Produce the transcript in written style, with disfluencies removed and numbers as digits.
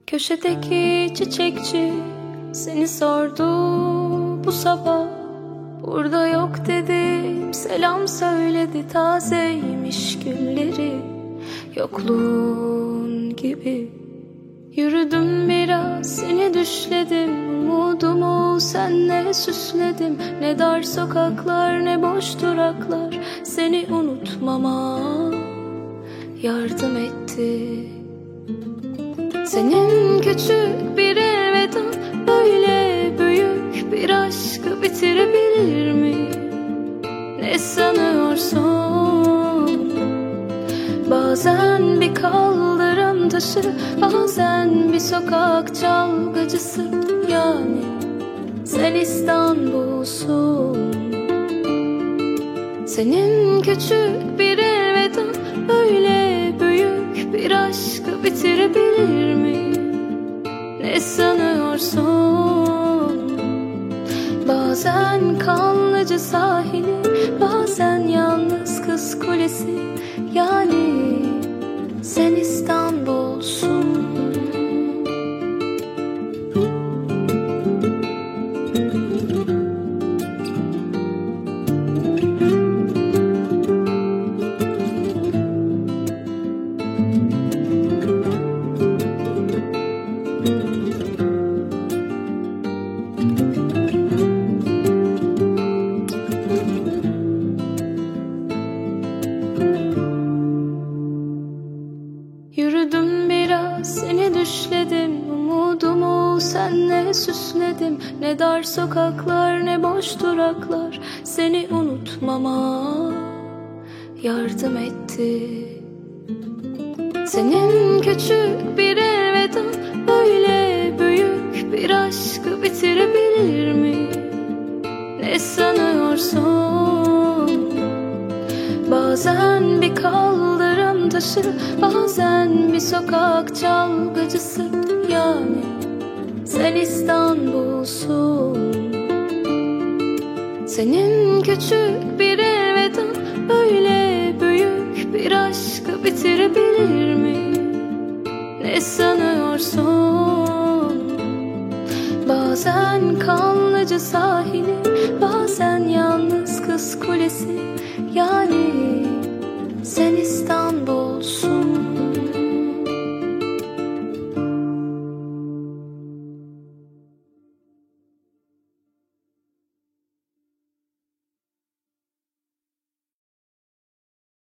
Köşedeki çiçekçi seni sordu bu sabah. Burada yok dedim, selam söyledi, tazeymiş gülleri. Yokluğun gibi yürüdüm biraz, seni düşledim. Umudumu senle süsledim. Ne dar sokaklar ne boş duraklar seni unutmama yardım etti. Senin küçük bir elveda böyle büyük bir aşkı bitirebilir mi? Ne sanıyorsun? Bazen bir kaldırım taşı, bazen bir sokak çalgıcısı. Yani sen İstanbul'sun. Senin küçük bir elveda böyle büyük bir aşkı bitirebilir mi? Ne sanıyorsun? Bazen Kanlıca sahili, bazen yalnız Kız Kulesi. Yani sen İstanbul'sun. Yürüdüm biraz, seni düşledim. Umudumu senle süsledim. Ne dar sokaklar ne boş duraklar seni unutmama yardım etti. Senin küçük bir elveda böyle büyük bir aşkı bitirebilir mi? Ne sanıyorsun? Bazen bir kaldırım taşı, bazen bir sokak çalgıcısı. Yani sen İstanbul'sun. Senin küçük bir elveda böyle büyük bir aşkı bitirebilir mi? Ne sanıyorsun? Bazen Kanlıca sahili, bazen yalnız Kız Kulesi.